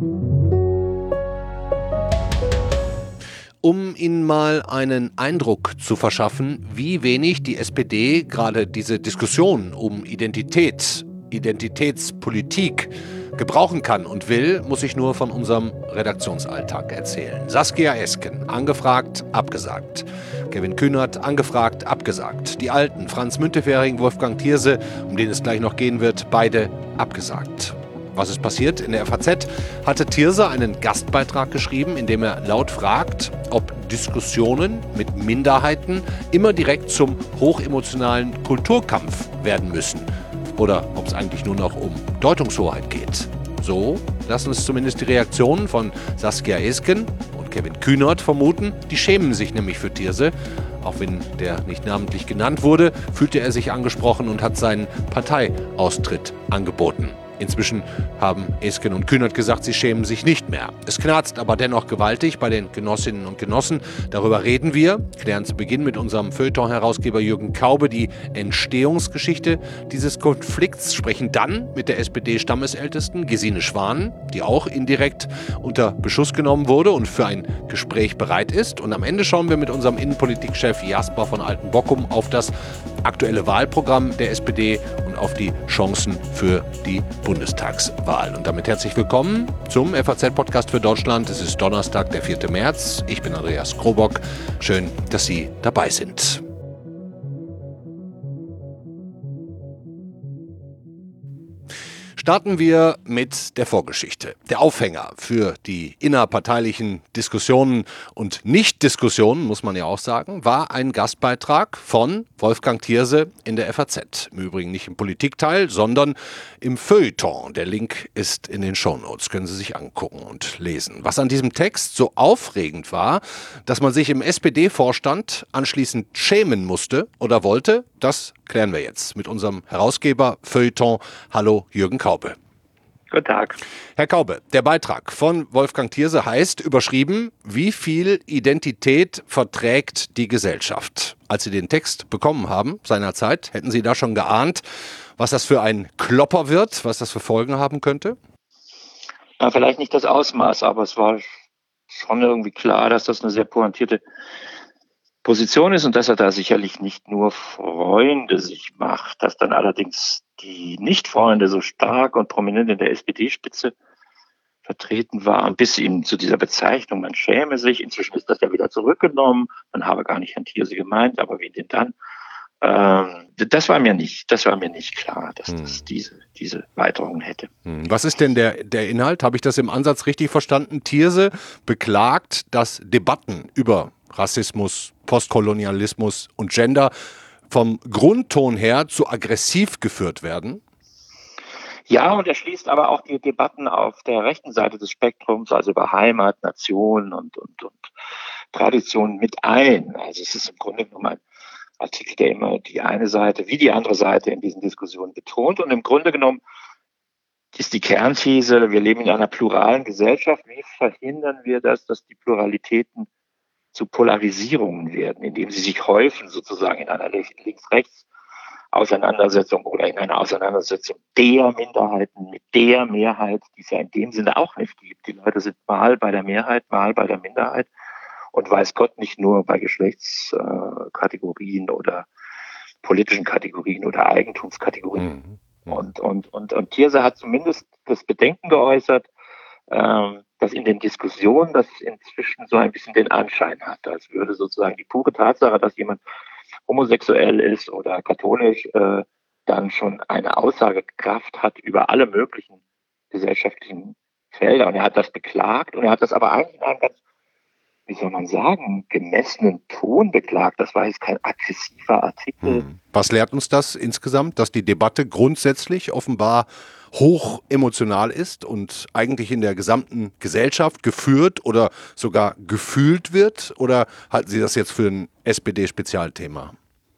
Um Ihnen mal einen Eindruck zu verschaffen, wie wenig die SPD gerade diese Diskussion um Identitätspolitik gebrauchen kann und will, muss ich nur von unserem Redaktionsalltag erzählen. Saskia Esken, angefragt, abgesagt. Kevin Kühnert, angefragt, abgesagt. Die Alten, Franz Müntefering, Wolfgang Thierse, um den es gleich noch gehen wird, beide abgesagt. Was ist passiert? In der FAZ hatte Thierse einen Gastbeitrag geschrieben, in dem er laut fragt, ob Diskussionen mit Minderheiten immer direkt zum hochemotionalen Kulturkampf werden müssen oder ob es eigentlich nur noch um Deutungshoheit geht. So lassen es zumindest die Reaktionen von Saskia Esken und Kevin Kühnert vermuten. Die schämen sich nämlich für Thierse. Auch wenn der nicht namentlich genannt wurde, fühlte er sich angesprochen und hat seinen Parteiaustritt angeboten. Inzwischen haben Esken und Kühnert gesagt, sie schämen sich nicht mehr. Es knarzt aber dennoch gewaltig bei den Genossinnen und Genossen. Darüber reden wir, klären zu Beginn mit unserem Feuilleton-Herausgeber Jürgen Kaube die Entstehungsgeschichte dieses Konflikts, sprechen dann mit der SPD-Stammesältesten Gesine Schwan, die auch indirekt unter Beschuss genommen wurde und für ein Gespräch bereit ist. Und am Ende schauen wir mit unserem Innenpolitikchef Jasper von Altenbockum auf das aktuelle Wahlprogramm der SPD und auf die Chancen für die Bundestagswahl. Und damit herzlich willkommen zum FAZ-Podcast für Deutschland. Es ist Donnerstag, der 4. März. Ich bin Andreas Krobock. Schön, dass Sie dabei sind. Starten wir mit der Vorgeschichte. Der Aufhänger für die innerparteilichen Diskussionen und Nicht-Diskussionen, muss man ja auch sagen, war ein Gastbeitrag von Wolfgang Thierse in der FAZ. Im Übrigen nicht im Politikteil, sondern im Feuilleton. Der Link ist in den Shownotes, können Sie sich angucken und lesen. Was an diesem Text so aufregend war, dass man sich im SPD-Vorstand anschließend schämen musste oder wollte, das klären wir jetzt mit unserem Herausgeber Feuilleton. Hallo Jürgen Kaube. Guten Tag. Herr Kaube, der Beitrag von Wolfgang Thierse heißt, überschrieben, wie viel Identität verträgt die Gesellschaft? Als Sie den Text bekommen haben, seinerzeit, hätten Sie da schon geahnt, was das für ein Klopper wird, was das für Folgen haben könnte? Ja, vielleicht nicht das Ausmaß, aber es war schon irgendwie klar, dass das eine sehr pointierte Position ist und dass er da sicherlich nicht nur Freunde sich macht, dass dann allerdings die Nicht-Freunde so stark und prominent in der SPD-Spitze vertreten waren, bis ihm zu dieser Bezeichnung, man schäme sich. Inzwischen ist das ja wieder zurückgenommen. Man habe gar nicht Herrn Thierse gemeint, aber wen denn dann? Das war mir nicht klar, dass das diese Weiterungen hätte. Was ist denn der Inhalt? Habe ich das im Ansatz richtig verstanden? Thierse beklagt, dass Debatten über Rassismus, Postkolonialismus und Gender vom Grundton her zu aggressiv geführt werden? Ja, und er schließt aber auch die Debatten auf der rechten Seite des Spektrums, also über Heimat, Nation und Tradition mit ein. Also es ist im Grunde genommen ein Artikel, der immer die eine Seite wie die andere Seite in diesen Diskussionen betont. Und im Grunde genommen ist die Kernthese, wir leben in einer pluralen Gesellschaft. Wie verhindern wir das, dass die Pluralitäten zu Polarisierungen werden, indem sie sich häufen sozusagen in einer Links-Rechts-Auseinandersetzung oder in einer Auseinandersetzung der Minderheiten mit der Mehrheit, die es ja in dem Sinne auch nicht gibt. Die Leute sind mal bei der Mehrheit, mal bei der Minderheit und weiß Gott nicht nur bei Geschlechtskategorien oder politischen Kategorien oder Eigentumskategorien. Und Thierse hat zumindest das Bedenken geäußert, dass in den Diskussionen das inzwischen so ein bisschen den Anschein hat, als würde sozusagen die pure Tatsache, dass jemand homosexuell ist oder katholisch, dann schon eine Aussagekraft hat über alle möglichen gesellschaftlichen Felder. Und er hat das beklagt und er hat das aber eigentlich in einem ganz, wie soll man sagen, gemessenen Ton beklagt. Das war jetzt kein aggressiver Artikel. Was lehrt uns das insgesamt, dass die Debatte grundsätzlich offenbar hoch emotional ist und eigentlich in der gesamten Gesellschaft geführt oder sogar gefühlt wird? Oder halten Sie das jetzt für ein SPD-Spezialthema?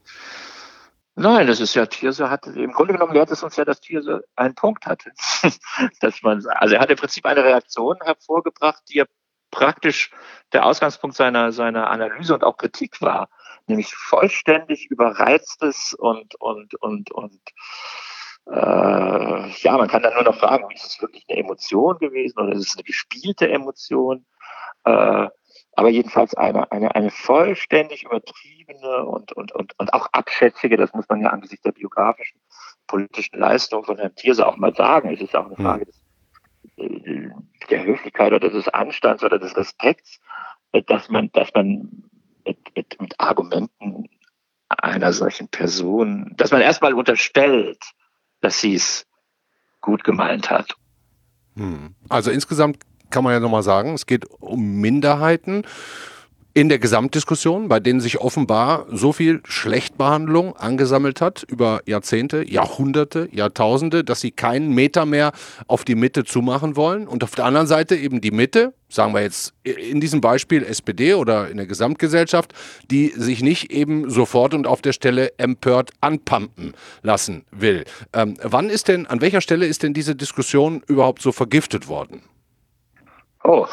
Nein, das ist ja, Thierse hatte, im Grunde genommen lehrt es uns ja, dass Thierse einen Punkt hatte. Also er hat im Prinzip eine Reaktion hervorgebracht, die ja praktisch der Ausgangspunkt seiner Analyse und auch Kritik war, nämlich vollständig überreiztes und Ja, man kann dann nur noch fragen, ist es wirklich eine Emotion gewesen oder ist es eine gespielte Emotion? Aber jedenfalls eine vollständig übertriebene und auch abschätzige, das muss man ja angesichts der biografischen, politischen Leistung von Herrn Thierse auch mal sagen. Es ist auch eine Frage der Höflichkeit oder des Anstands oder des Respekts, dass man mit Argumenten einer solchen Person, dass man erstmal unterstellt, dass sie es gut gemeint hat. Also insgesamt kann man ja nochmal sagen, es geht um Minderheiten in der Gesamtdiskussion, bei denen sich offenbar so viel Schlechtbehandlung angesammelt hat über Jahrzehnte, Jahrhunderte, Jahrtausende, dass sie keinen Meter mehr auf die Mitte zumachen wollen. Und auf der anderen Seite eben die Mitte, sagen wir jetzt in diesem Beispiel SPD oder in der Gesamtgesellschaft, die sich nicht eben sofort und auf der Stelle empört anpumpen lassen will. An welcher Stelle ist denn diese Diskussion überhaupt so vergiftet worden? Oh,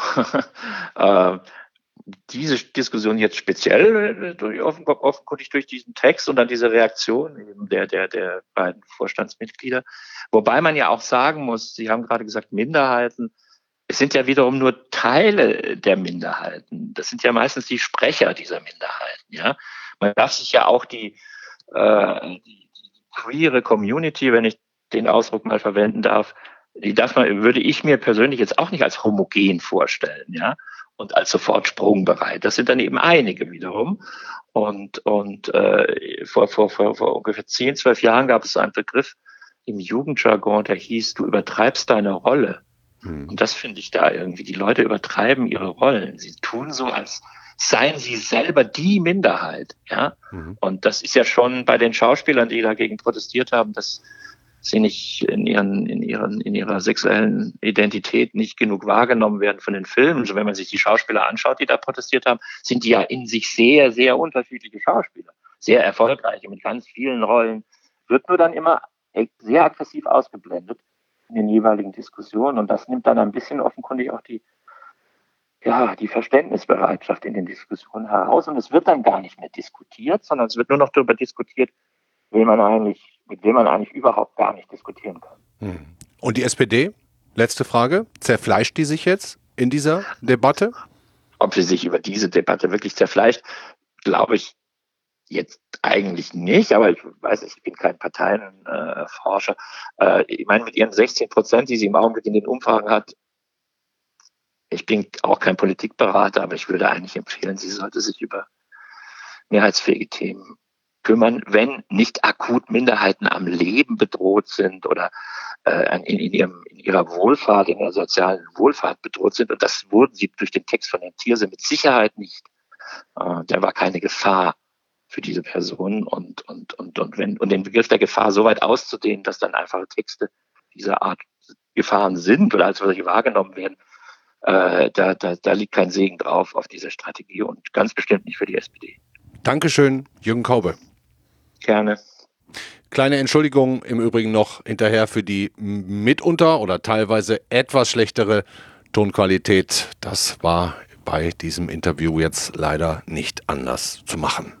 diese Diskussion jetzt speziell offenkundig durch diesen Text und dann diese Reaktion eben der beiden Vorstandsmitglieder. Wobei man ja auch sagen muss, Sie haben gerade gesagt, Minderheiten, es sind ja wiederum nur Teile der Minderheiten. Das sind ja meistens die Sprecher dieser Minderheiten. Ja, man darf sich ja auch die queere Community, wenn ich den Ausdruck mal verwenden darf, würde ich mir persönlich jetzt auch nicht als homogen vorstellen, ja, und als sofort sprungbereit. Das sind dann eben einige wiederum. Und vor ungefähr 10, 12 Jahren gab es einen Begriff im Jugendjargon, der hieß, du übertreibst deine Rolle. Und das finde ich da irgendwie. Die Leute übertreiben ihre Rollen. Sie tun so, als seien sie selber die Minderheit, ja. Und das ist ja schon bei den Schauspielern, die dagegen protestiert haben, dass sie nicht in ihrer sexuellen Identität nicht genug wahrgenommen werden von den Filmen. Also wenn man sich die Schauspieler anschaut, die da protestiert haben, sind die ja in sich sehr, sehr unterschiedliche Schauspieler. Sehr erfolgreiche, mit ganz vielen Rollen. Wird nur dann immer sehr aggressiv ausgeblendet in den jeweiligen Diskussionen. Und das nimmt dann ein bisschen offenkundig auch die Verständnisbereitschaft in den Diskussionen heraus. Und es wird dann gar nicht mehr diskutiert, sondern es wird nur noch darüber diskutiert, mit dem man eigentlich überhaupt gar nicht diskutieren kann. Und die SPD? Letzte Frage. Zerfleischt die sich jetzt in dieser Debatte? Ob sie sich über diese Debatte wirklich zerfleischt, glaube ich jetzt eigentlich nicht. Aber ich weiß nicht, ich bin kein Parteienforscher. Ich meine, mit ihren 16%, die sie im Augenblick in den Umfragen hat, ich bin auch kein Politikberater, aber ich würde eigentlich empfehlen, sie sollte sich über mehrheitsfähige Themen kümmern, wenn nicht akut Minderheiten am Leben bedroht sind oder in ihrer Wohlfahrt, in ihrer sozialen Wohlfahrt bedroht sind. Und das wurden sie durch den Text von Herrn Thierse mit Sicherheit nicht. Der war keine Gefahr für diese Personen und den Begriff der Gefahr so weit auszudehnen, dass dann einfache Texte dieser Art Gefahren sind oder als solche wahrgenommen werden, da liegt kein Segen drauf auf diese Strategie und ganz bestimmt nicht für die SPD. Dankeschön, Jürgen Kaube. Gerne. Kleine Entschuldigung im Übrigen noch hinterher für die mitunter oder teilweise etwas schlechtere Tonqualität. Das war bei diesem Interview jetzt leider nicht anders zu machen.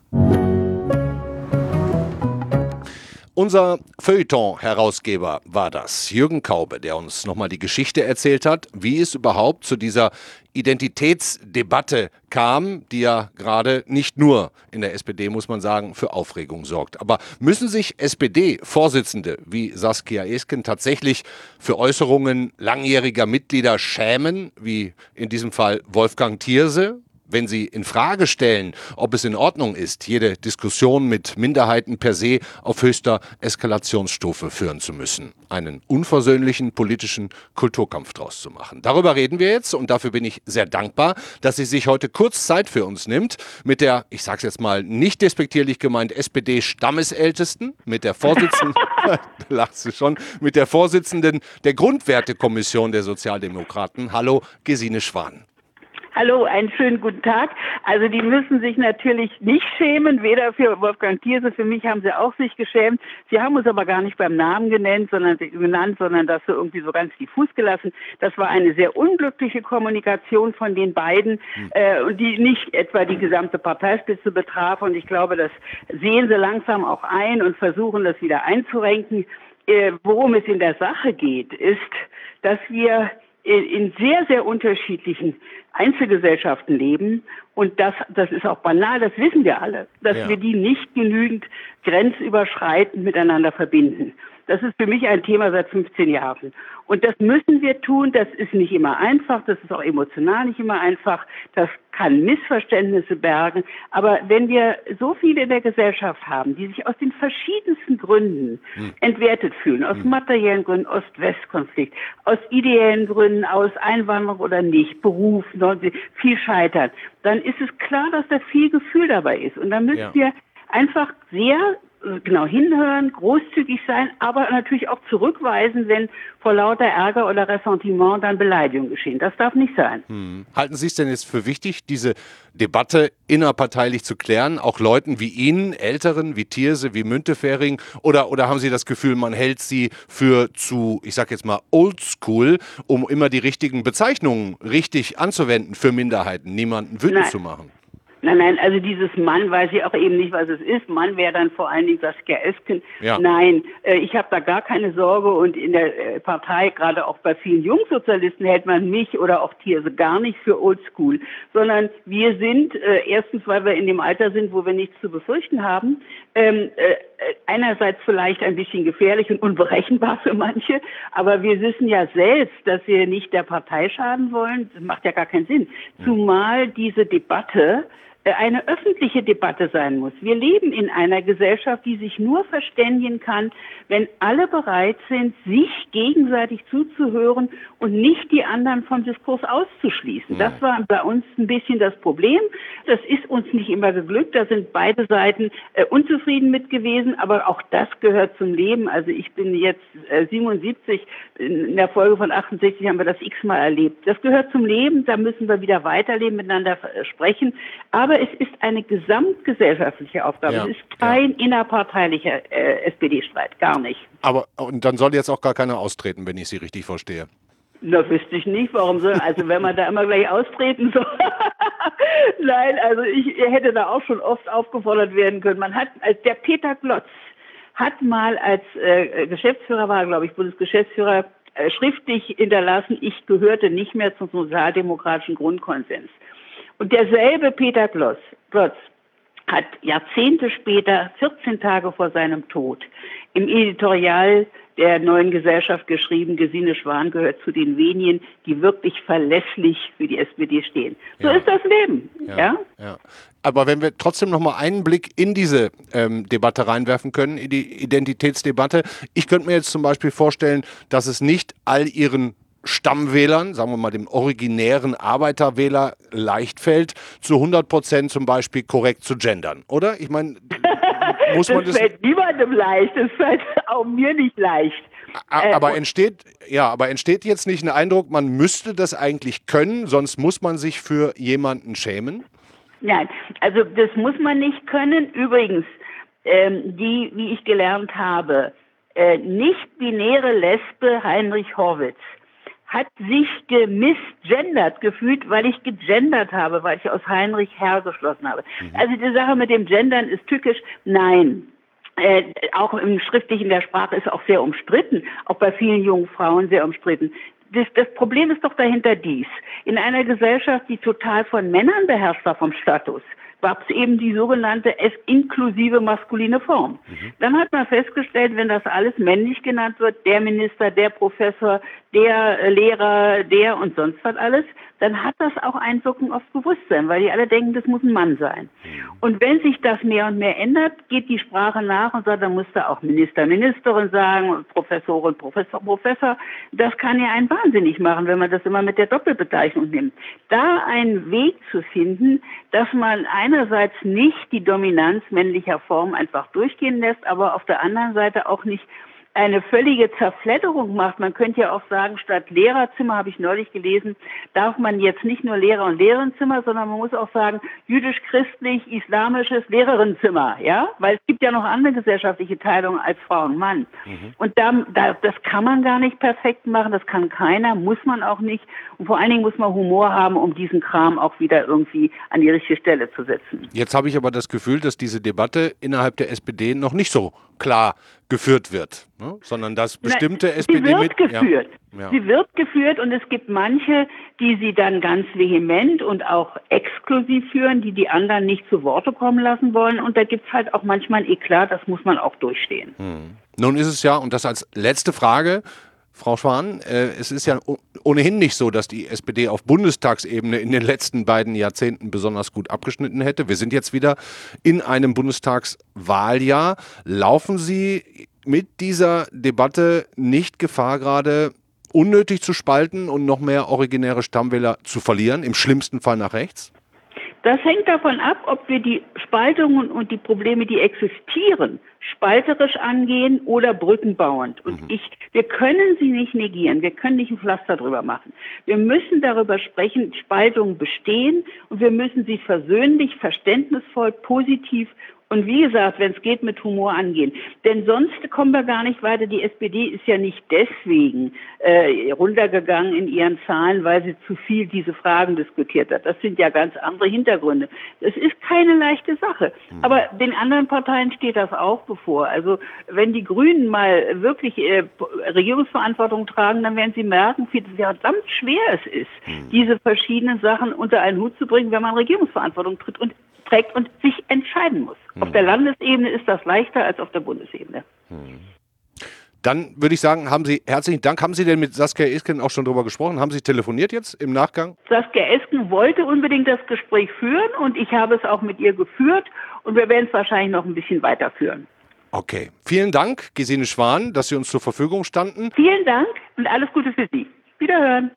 Unser Feuilleton-Herausgeber war das, Jürgen Kaube, der uns nochmal die Geschichte erzählt hat, wie es überhaupt zu dieser Identitätsdebatte kam, die ja gerade nicht nur in der SPD, muss man sagen, für Aufregung sorgt. Aber müssen sich SPD-Vorsitzende wie Saskia Esken tatsächlich für Äußerungen langjähriger Mitglieder schämen, wie in diesem Fall Wolfgang Thierse? Wenn sie in Frage stellen, ob es in Ordnung ist, jede Diskussion mit Minderheiten per se auf höchster Eskalationsstufe führen zu müssen, einen unversöhnlichen politischen Kulturkampf draus zu machen. Darüber reden wir jetzt und dafür bin ich sehr dankbar, dass sie sich heute kurz Zeit für uns nimmt mit der, ich sag's jetzt mal nicht despektierlich gemeint, SPD-Stammesältesten, mit der Vorsitzenden, lachst du schon, mit der Vorsitzenden der Grundwertekommission der Sozialdemokraten. Hallo, Gesine Schwan. Hallo, einen schönen guten Tag. Also die müssen sich natürlich nicht schämen, weder für Wolfgang Thierse, für mich haben sie auch sich geschämt. Sie haben uns aber gar nicht beim Namen genannt, sondern das so irgendwie so ganz diffus gelassen. Das war eine sehr unglückliche Kommunikation von den beiden, und die nicht etwa die gesamte Parteispitze betraf. Und ich glaube, das sehen sie langsam auch ein und versuchen, das wieder einzurenken. worum es in der Sache geht, ist, dass wir in sehr, sehr unterschiedlichen Einzelgesellschaften leben. Und das ist auch banal, das wissen wir alle, dass wir die nicht genügend grenzüberschreitend miteinander verbinden. Das ist für mich ein Thema seit 15 Jahren. Und das müssen wir tun. Das ist nicht immer einfach. Das ist auch emotional nicht immer einfach. Das kann Missverständnisse bergen. Aber wenn wir so viele in der Gesellschaft haben, die sich aus den verschiedensten Gründen entwertet fühlen, aus materiellen Gründen, Ost-West-Konflikt, aus ideellen Gründen, aus Einwanderung oder nicht, Beruf, viel scheitern, dann ist es klar, dass da viel Gefühl dabei ist. Und da müssen wir einfach sehr genau hinhören, großzügig sein, aber natürlich auch zurückweisen, wenn vor lauter Ärger oder Ressentiment dann Beleidigungen geschehen. Das darf nicht sein. Halten Sie es denn jetzt für wichtig, diese Debatte innerparteilich zu klären, auch Leuten wie Ihnen, Älteren, wie Thierse, wie Müntefering, oder haben Sie das Gefühl, man hält sie für zu, ich sag jetzt mal, oldschool, um immer die richtigen Bezeichnungen richtig anzuwenden für Minderheiten, niemanden wütend zu machen? Nein, also dieses Mann weiß ich auch eben nicht, was es ist. Mann wäre dann vor allen Dingen Saskia Esken. Ja. Nein, ich habe da gar keine Sorge und in der Partei, gerade auch bei vielen Jungsozialisten, hält man mich oder auch Thierse gar nicht für oldschool, sondern wir sind, erstens, weil wir in dem Alter sind, wo wir nichts zu befürchten haben, einerseits vielleicht ein bisschen gefährlich und unberechenbar für manche, aber wir wissen ja selbst, dass wir nicht der Partei schaden wollen. Das macht ja gar keinen Sinn. Zumal diese Debatte eine öffentliche Debatte sein muss. Wir leben in einer Gesellschaft, die sich nur verständigen kann, wenn alle bereit sind, sich gegenseitig zuzuhören und nicht die anderen vom Diskurs auszuschließen. Das war bei uns ein bisschen das Problem. Das ist uns nicht immer geglückt. Da sind beide Seiten unzufrieden mit gewesen, aber auch das gehört zum Leben. Also ich bin jetzt 77, in der Folge von 68 haben wir das x-mal erlebt. Das gehört zum Leben, da müssen wir wieder weiterleben, miteinander sprechen. Aber es ist eine gesamtgesellschaftliche Aufgabe. Es ist kein innerparteilicher SPD-Streit, gar nicht. Aber und dann soll jetzt auch gar keiner austreten, wenn ich Sie richtig verstehe. Na, wüsste ich nicht, warum soll, also wenn man da immer gleich austreten soll. Nein, also ich hätte da auch schon oft aufgefordert werden können. Man hat, als der Peter Glotz hat mal als Geschäftsführer, war glaube ich Bundesgeschäftsführer, schriftlich hinterlassen, ich gehörte nicht mehr zum sozialdemokratischen Grundkonsens. Und derselbe Peter Glotz hat Jahrzehnte später, 14 Tage vor seinem Tod, im Editorial der Neuen Gesellschaft geschrieben, Gesine Schwan gehört zu den wenigen, die wirklich verlässlich für die SPD stehen. So ist das Leben. Ja. Aber wenn wir trotzdem noch mal einen Blick in diese Debatte reinwerfen können, in die Identitätsdebatte. Ich könnte mir jetzt zum Beispiel vorstellen, dass es nicht all Ihren Stammwählern, sagen wir mal dem originären Arbeiterwähler, leicht fällt, zu 100% zum Beispiel korrekt zu gendern, oder? Ich meine, muss man das... fällt niemandem leicht, das fällt auch mir nicht leicht. Aber entsteht jetzt nicht ein Eindruck, man müsste das eigentlich können, sonst muss man sich für jemanden schämen? Nein, also das muss man nicht können. Übrigens, die, wie ich gelernt habe, nicht-binäre Lesbe Heinrich Horwitz hat sich gemisgendert gefühlt, weil ich gegendert habe, weil ich aus Heinrich Herr geschlossen habe. Also die Sache mit dem Gendern ist tückisch. Nein. Auch im Schriftlichen der Sprache ist auch sehr umstritten, auch bei vielen jungen Frauen sehr umstritten. Das Problem ist doch dahinter dies. In einer Gesellschaft, die total von Männern beherrscht war vom Status, gab es eben die sogenannte inklusive maskuline Form. Dann hat man festgestellt, wenn das alles männlich genannt wird, der Minister, der Professor, der Lehrer, der und sonst was alles, dann hat das auch Einwirkung aufs Bewusstsein, weil die alle denken, das muss ein Mann sein. Und wenn sich das mehr und mehr ändert, geht die Sprache nach und sagt, dann muss da auch Minister, Ministerin sagen, Professorin, Professor, Professor. Das kann ja einen wahnsinnig machen, wenn man das immer mit der Doppelbezeichnung nimmt. Da einen Weg zu finden, dass man einerseits nicht die Dominanz männlicher Form einfach durchgehen lässt, aber auf der anderen Seite auch nicht eine völlige Zerfledderung macht. Man könnte ja auch sagen, statt Lehrerzimmer, habe ich neulich gelesen, darf man jetzt nicht nur Lehrer- und Lehrerinnenzimmer, sondern man muss auch sagen, jüdisch-christlich-islamisches Lehrerinnenzimmer, ja? Weil es gibt ja noch andere gesellschaftliche Teilungen als Frau und Mann. Und das kann man gar nicht perfekt machen, das kann keiner, muss man auch nicht. Und vor allen Dingen muss man Humor haben, um diesen Kram auch wieder irgendwie an die richtige Stelle zu setzen. Jetzt habe ich aber das Gefühl, dass diese Debatte innerhalb der SPD noch nicht so klar geführt wird, ne? Sondern dass bestimmte SPD sie wird geführt. Ja. Sie wird geführt und es gibt manche, die sie dann ganz vehement und auch exklusiv führen, die anderen nicht zu Worte kommen lassen wollen. Und da gibt es halt auch manchmal ein Eklat, das muss man auch durchstehen. Nun ist es ja, und das als letzte Frage, Frau Schwan, es ist ja ohnehin nicht so, dass die SPD auf Bundestagsebene in den letzten beiden Jahrzehnten besonders gut abgeschnitten hätte. Wir sind jetzt wieder in einem Bundestagswahljahr. Laufen Sie mit dieser Debatte nicht Gefahr, gerade unnötig zu spalten und noch mehr originäre Stammwähler zu verlieren, im schlimmsten Fall nach rechts? Das hängt davon ab, ob wir die Spaltungen und die Probleme, die existieren, spalterisch angehen oder brückenbauend. Und wir können sie nicht negieren, wir können nicht ein Pflaster drüber machen. Wir müssen darüber sprechen, Spaltungen bestehen und wir müssen sie versöhnlich, verständnisvoll, positiv und wie gesagt, wenn es geht, mit Humor angehen. Denn sonst kommen wir gar nicht weiter. Die SPD ist ja nicht deswegen runtergegangen in ihren Zahlen, weil sie zu viel diese Fragen diskutiert hat. Das sind ja ganz andere Hintergründe. Das ist keine leichte Sache. Aber den anderen Parteien steht das auch bevor. Also wenn die Grünen mal wirklich Regierungsverantwortung tragen, dann werden sie merken, wie verdammt schwer es ist, diese verschiedenen Sachen unter einen Hut zu bringen, wenn man Regierungsverantwortung trägt und sich entscheiden muss. Auf der Landesebene ist das leichter als auf der Bundesebene. Dann würde ich sagen, herzlichen Dank. Haben Sie denn mit Saskia Esken auch schon drüber gesprochen? Haben Sie telefoniert jetzt im Nachgang? Saskia Esken wollte unbedingt das Gespräch führen und ich habe es auch mit ihr geführt und wir werden es wahrscheinlich noch ein bisschen weiterführen. Okay. Vielen Dank, Gesine Schwan, dass Sie uns zur Verfügung standen. Vielen Dank und alles Gute für Sie. Wiederhören.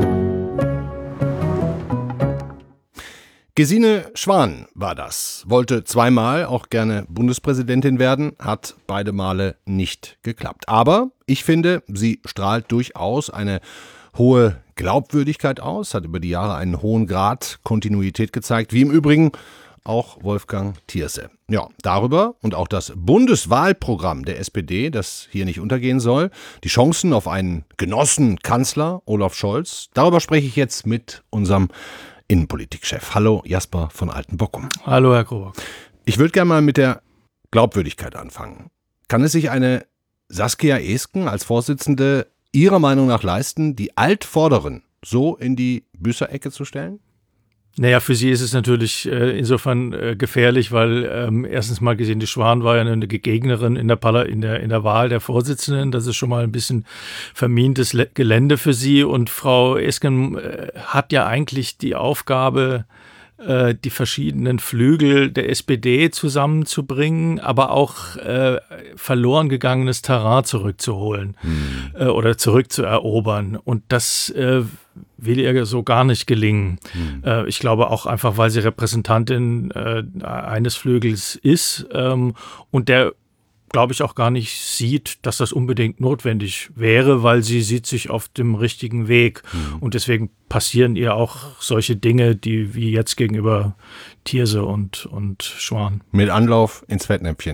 Gesine Schwan war das, wollte zweimal auch gerne Bundespräsidentin werden, hat beide Male nicht geklappt. Aber ich finde, sie strahlt durchaus eine hohe Glaubwürdigkeit aus, hat über die Jahre einen hohen Grad Kontinuität gezeigt, wie im Übrigen auch Wolfgang Thierse. Ja, darüber und auch das Bundeswahlprogramm der SPD, das hier nicht untergehen soll, die Chancen auf einen Genossenkanzler Olaf Scholz, darüber spreche ich jetzt mit unserem Innenpolitikchef. Hallo, Jasper von Altenbockum. Hallo, Herr Krobock. Ich würde gerne mal mit der Glaubwürdigkeit anfangen. Kann es sich eine Saskia Esken als Vorsitzende Ihrer Meinung nach leisten, die Altvorderen so in die Büßerecke zu stellen? Naja, für sie ist es natürlich insofern gefährlich, weil erstens mal gesehen, die Schwan war ja eine Gegnerin in der Wahl der Vorsitzenden. Das ist schon mal ein bisschen vermintes Gelände für sie. Und Frau Esken hat ja eigentlich die Aufgabe, die verschiedenen Flügel der SPD zusammenzubringen, aber auch verloren gegangenes Terrain zurückzuholen oder zurückzuerobern. Und das will ihr so gar nicht gelingen. Ich glaube auch einfach, weil sie Repräsentantin eines Flügels ist und der, glaube ich, auch gar nicht sieht, dass das unbedingt notwendig wäre, weil sie sieht sich auf dem richtigen Weg. Und deswegen passieren ihr auch solche Dinge, wie jetzt gegenüber Thierse und Schwan. Mit Anlauf ins Fettnäpfchen.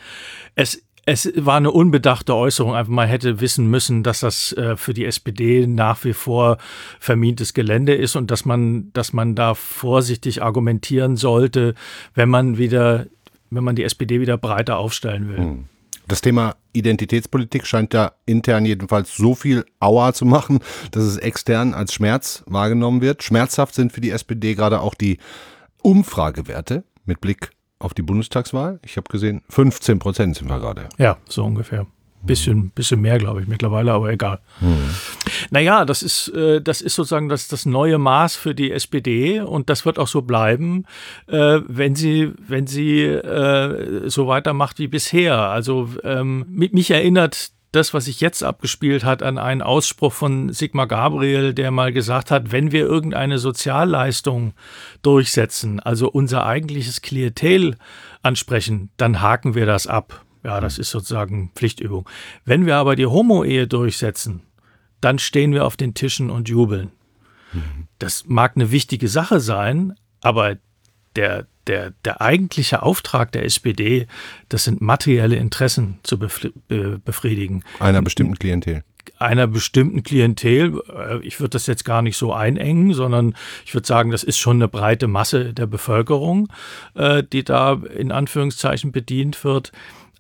Es war eine unbedachte Äußerung. Einfach man hätte wissen müssen, dass das für die SPD nach wie vor vermintes Gelände ist und dass man da vorsichtig argumentieren sollte, wenn man die SPD wieder breiter aufstellen will. Das Thema Identitätspolitik scheint ja intern jedenfalls so viel Aua zu machen, dass es extern als Schmerz wahrgenommen wird. Schmerzhaft sind für die SPD gerade auch die Umfragewerte mit Blick auf die Bundestagswahl. Ich habe gesehen, 15% sind wir gerade. Ja, so ungefähr. Bisschen mehr, glaube ich, mittlerweile, aber egal. Naja, das ist sozusagen das neue Maß für die SPD und das wird auch so bleiben, wenn sie so weitermacht wie bisher. Also mich erinnert das, was sich jetzt abgespielt hat, an einen Ausspruch von Sigmar Gabriel, der mal gesagt hat, wenn wir irgendeine Sozialleistung durchsetzen, also unser eigentliches Klientel ansprechen, dann haken wir das ab. Ja, das ist sozusagen Pflichtübung. Wenn wir aber die Homo-Ehe durchsetzen, dann stehen wir auf den Tischen und jubeln. Das mag eine wichtige Sache sein, aber der eigentliche Auftrag der SPD, das sind materielle Interessen zu befriedigen. Einer bestimmten Klientel. Ich würde das jetzt gar nicht so einengen, sondern ich würde sagen, das ist schon eine breite Masse der Bevölkerung, die da in Anführungszeichen bedient wird.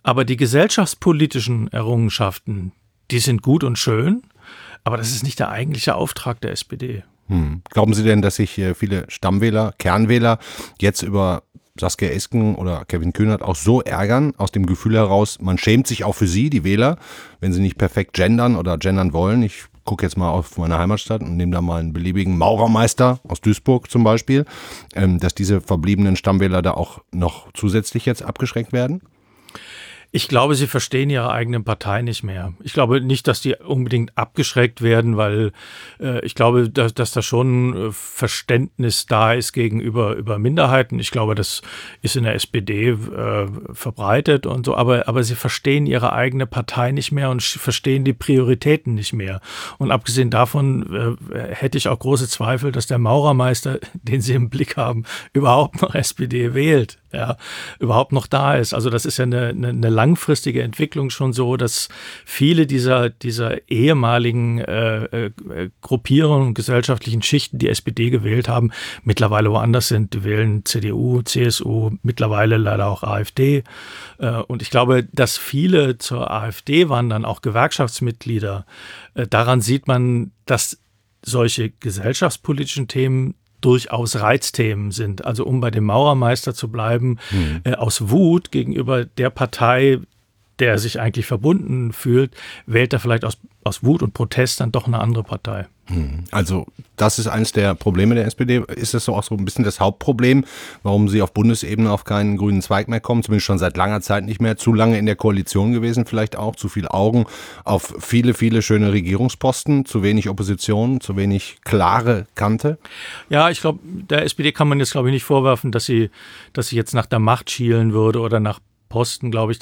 Aber die gesellschaftspolitischen Errungenschaften, die sind gut und schön, aber das ist nicht der eigentliche Auftrag der SPD. Glauben Sie denn, dass sich viele Stammwähler, Kernwähler jetzt über Saskia Esken oder Kevin Kühnert auch so ärgern, aus dem Gefühl heraus, man schämt sich auch für sie, die Wähler, wenn sie nicht perfekt gendern oder gendern wollen? Ich gucke jetzt mal auf meine Heimatstadt und nehme da mal einen beliebigen Maurermeister aus Duisburg zum Beispiel, dass diese verbliebenen Stammwähler da auch noch zusätzlich jetzt abgeschreckt werden? Ich glaube, sie verstehen ihre eigene Partei nicht mehr. Ich glaube nicht, dass die unbedingt abgeschreckt werden, weil ich glaube, dass da schon Verständnis da ist gegenüber Minderheiten. Ich glaube, das ist in der SPD verbreitet und so, aber sie verstehen ihre eigene Partei nicht mehr und verstehen die Prioritäten nicht mehr. Und abgesehen davon hätte ich auch große Zweifel, dass der Maurermeister, den sie im Blick haben, überhaupt noch SPD wählt, ja, überhaupt noch da ist. Also das ist ja eine langfristige Entwicklung schon so, dass viele dieser ehemaligen Gruppierungen und gesellschaftlichen Schichten, die SPD gewählt haben, mittlerweile woanders sind. Die wählen CDU, CSU, mittlerweile leider auch AfD. Und ich glaube, dass viele zur AfD wandern, auch Gewerkschaftsmitglieder. Daran sieht man, dass solche gesellschaftspolitischen Themen durchaus Reizthemen sind. Also um bei dem Maurermeister zu bleiben, aus Wut gegenüber der Partei, der sich eigentlich verbunden fühlt, wählt er vielleicht aus Wut und Protest dann doch eine andere Partei. Also das ist eines der Probleme der SPD. Ist das so auch so ein bisschen das Hauptproblem, warum sie auf Bundesebene auf keinen grünen Zweig mehr kommen, zumindest schon seit langer Zeit nicht mehr, zu lange in der Koalition gewesen vielleicht auch, zu viel Augen auf viele, viele schöne Regierungsposten, zu wenig Opposition, zu wenig klare Kante? Ja, ich glaube, der SPD kann man jetzt, glaube ich, nicht vorwerfen, dass sie jetzt nach der Macht schielen würde oder nach Posten, glaube ich,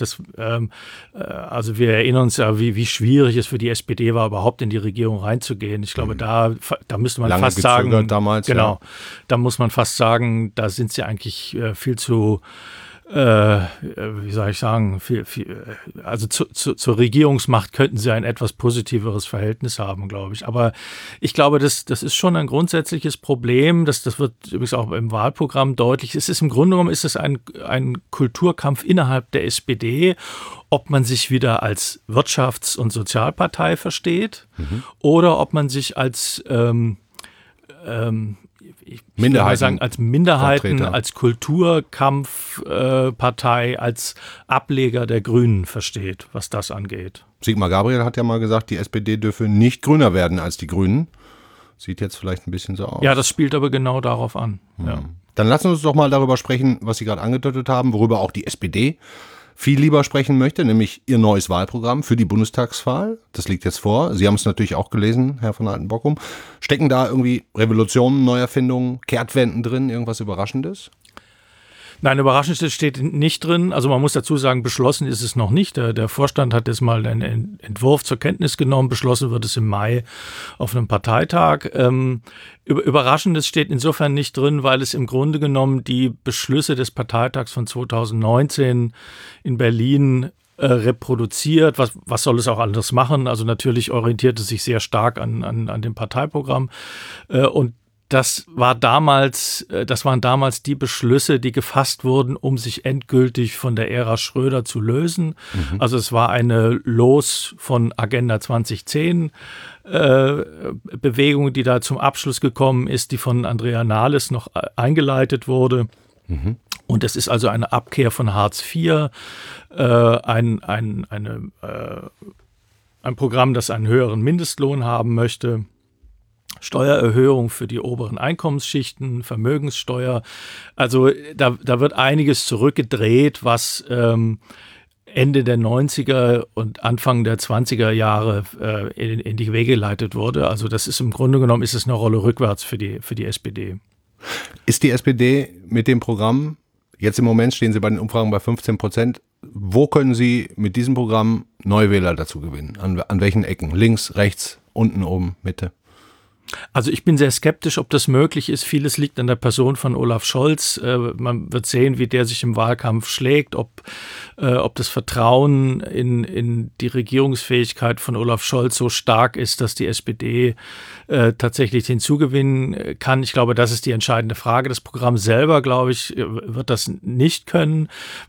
also wir erinnern uns ja, wie schwierig es für die SPD war, überhaupt in die Regierung reinzugehen. Ich glaube, da müsste man lange fast sagen, damals, genau, da muss man fast sagen, da sind sie eigentlich viel zu wie soll ich sagen, also zur Regierungsmacht könnten sie ein etwas positiveres Verhältnis haben, glaube ich. Aber ich glaube, das ist schon ein grundsätzliches Problem. Das wird übrigens auch im Wahlprogramm deutlich. Im Grunde genommen ist es ein Kulturkampf innerhalb der SPD, ob man sich wieder als Wirtschafts- und Sozialpartei versteht oder ob man sich als als Minderheiten, als Kulturkampfpartei, als Ableger der Grünen versteht, was das angeht. Sigmar Gabriel hat ja mal gesagt, die SPD dürfe nicht grüner werden als die Grünen. Sieht jetzt vielleicht ein bisschen so aus. Ja, das spielt aber genau darauf an. Ja. Dann lassen wir uns doch mal darüber sprechen, was Sie gerade angedeutet haben, worüber auch die SPD viel lieber sprechen möchte, nämlich ihr neues Wahlprogramm für die Bundestagswahl. Das liegt jetzt vor. Sie haben es natürlich auch gelesen, Herr von Altenbockum. Stecken da irgendwie Revolutionen, Neuerfindungen, Kehrtwenden drin, irgendwas Überraschendes? Nein, Überraschendes steht nicht drin. Also man muss dazu sagen, beschlossen ist es noch nicht. Der Vorstand hat jetzt mal einen Entwurf zur Kenntnis genommen. Beschlossen wird es im Mai auf einem Parteitag. Überraschendes steht insofern nicht drin, weil es im Grunde genommen die Beschlüsse des Parteitags von 2019 in Berlin reproduziert. Was soll es auch anderes machen? Also natürlich orientiert es sich sehr stark an dem Parteiprogramm. Und das waren damals die Beschlüsse, die gefasst wurden, um sich endgültig von der Ära Schröder zu lösen. Also es war eine Los von Agenda 2010 Bewegung, die da zum Abschluss gekommen ist, die von Andrea Nahles noch eingeleitet wurde. Und es ist also eine Abkehr von Hartz IV, ein Programm, das einen höheren Mindestlohn haben möchte. Steuererhöhung für die oberen Einkommensschichten, Vermögenssteuer. Also da wird einiges zurückgedreht, was Ende der 90er und Anfang der 20er Jahre in die Wege geleitet wurde. Also das ist im Grunde genommen ist es eine Rolle rückwärts für die SPD. Ist die SPD mit dem Programm, jetzt im Moment stehen Sie bei den Umfragen bei 15%, wo können Sie mit diesem Programm Neuwähler dazu gewinnen? An welchen Ecken? Links, rechts, unten, oben, Mitte? Also ich bin sehr skeptisch, ob das möglich ist. Vieles liegt an der Person von Olaf Scholz. Man wird sehen, wie der sich im Wahlkampf schlägt, ob das Vertrauen in die Regierungsfähigkeit von Olaf Scholz so stark ist, dass die SPD tatsächlich hinzugewinnen kann. Ich glaube, das ist die entscheidende Frage. Das Programm selber, glaube ich, wird das nicht können,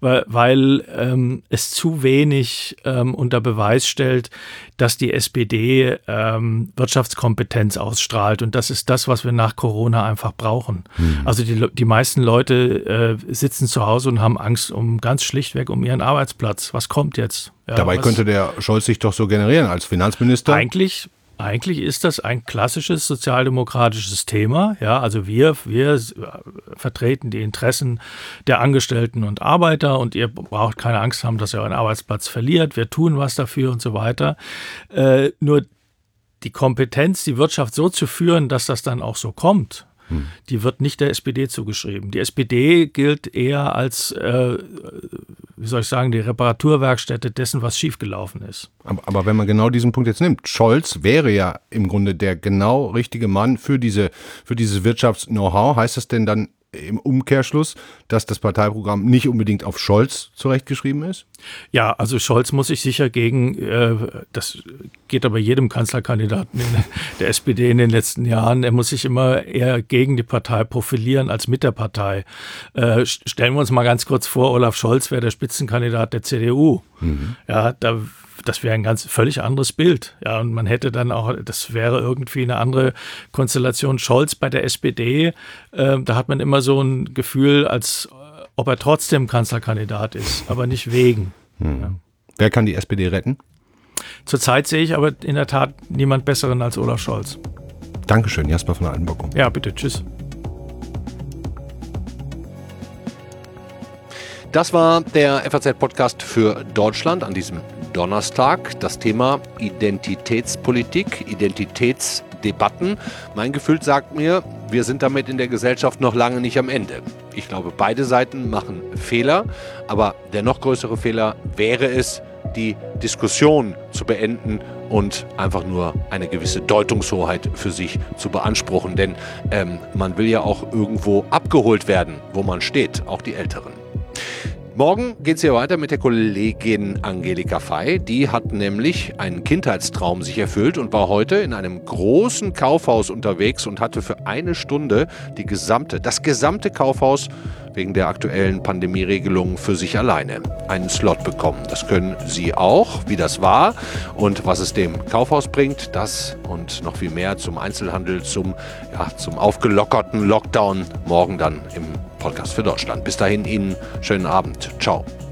weil es zu wenig unter Beweis stellt, dass die SPD Wirtschaftskompetenz ausstrahlt. Und das ist das, was wir nach Corona einfach brauchen. Also die meisten Leute sitzen zu Hause und haben Angst ganz schlichtweg um ihren Arbeitsplatz. Was kommt jetzt? Ja, Dabei könnte der Scholz sich doch so generieren als Finanzminister. Eigentlich ist das ein klassisches sozialdemokratisches Thema. Ja, also wir vertreten die Interessen der Angestellten und Arbeiter und ihr braucht keine Angst haben, dass ihr euren Arbeitsplatz verliert. Wir tun was dafür und so weiter. Nur die Kompetenz, die Wirtschaft so zu führen, dass das dann auch so kommt, die wird nicht der SPD zugeschrieben. Die SPD gilt eher als, die Reparaturwerkstätte dessen, was schiefgelaufen ist. Aber wenn man genau diesen Punkt jetzt nimmt, Scholz wäre ja im Grunde der genau richtige Mann für dieses Wirtschafts-Know-how. Heißt das denn dann im Umkehrschluss, dass das Parteiprogramm nicht unbedingt auf Scholz zurechtgeschrieben ist? Ja, also Scholz muss sich sicher das geht aber jedem Kanzlerkandidaten der SPD in den letzten Jahren, er muss sich immer eher gegen die Partei profilieren als mit der Partei. Stellen wir uns mal ganz kurz vor, Olaf Scholz wäre der Spitzenkandidat der CDU. Ja, das wäre ein völlig anderes Bild. Ja, und man hätte dann auch, das wäre irgendwie eine andere Konstellation. Scholz bei der SPD, da hat man immer so ein Gefühl, als ob er trotzdem Kanzlerkandidat ist, aber nicht wegen. Ja. Wer kann die SPD retten? Zurzeit sehe ich aber in der Tat niemand Besseren als Olaf Scholz. Dankeschön, Jasper von Altenbockum. Ja, bitte, tschüss. Das war der FAZ-Podcast für Deutschland an diesem Donnerstag. Das Thema Identitätspolitik, Identitätsdebatten. Mein Gefühl sagt mir, wir sind damit in der Gesellschaft noch lange nicht am Ende. Ich glaube, beide Seiten machen Fehler, aber der noch größere Fehler wäre es, die Diskussion zu beenden und einfach nur eine gewisse Deutungshoheit für sich zu beanspruchen. Denn man will ja auch irgendwo abgeholt werden, wo man steht, auch die Älteren. Morgen geht es hier weiter mit der Kollegin Angelika Fey. Die hat nämlich einen Kindheitstraum sich erfüllt und war heute in einem großen Kaufhaus unterwegs und hatte für eine Stunde das gesamte Kaufhaus wegen der aktuellen Pandemieregelungen für sich alleine einen Slot bekommen. Das können Sie auch, wie das war und was es dem Kaufhaus bringt. Das und noch viel mehr zum Einzelhandel, zum aufgelockerten Lockdown morgen dann im Podcast für Deutschland. Bis dahin Ihnen schönen Abend. Ciao.